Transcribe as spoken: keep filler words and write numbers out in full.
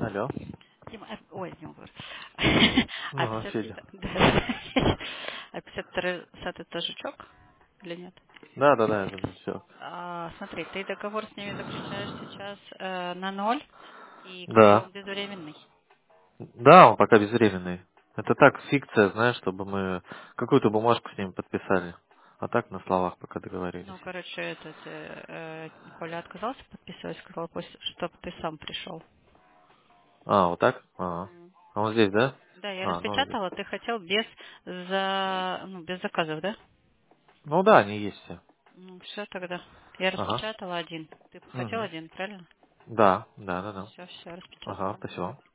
Алло. Дима, а- ой, Дима, говорю. А Ну, пятьдесят, Федя. да, а пятьдесят второй сад это жучок или нет? Да, да, да, это все. А, смотри, ты договор с ними заключаешь сейчас э, на ноль, и как бы Да. он безвременный. Да, он пока безвременный. Это так, фикция, знаешь, чтобы мы какую-то бумажку с ним подписали. А так на словах пока договорились. Ну, короче, этот э, э, Коля отказался подписывать, сказал, пусть, чтобы ты сам пришел. А, вот так? Ага. Мгм. А он здесь, да? Да, я А, ну, распечатала, ты хотел без за ну, без заказов, да? ну да, они есть все. Ну, все тогда. Я Ага. распечатала один. Ты хотел Угу. один, правильно? Да, да, да, да. Все, все, Ага, распечатала. спасибо.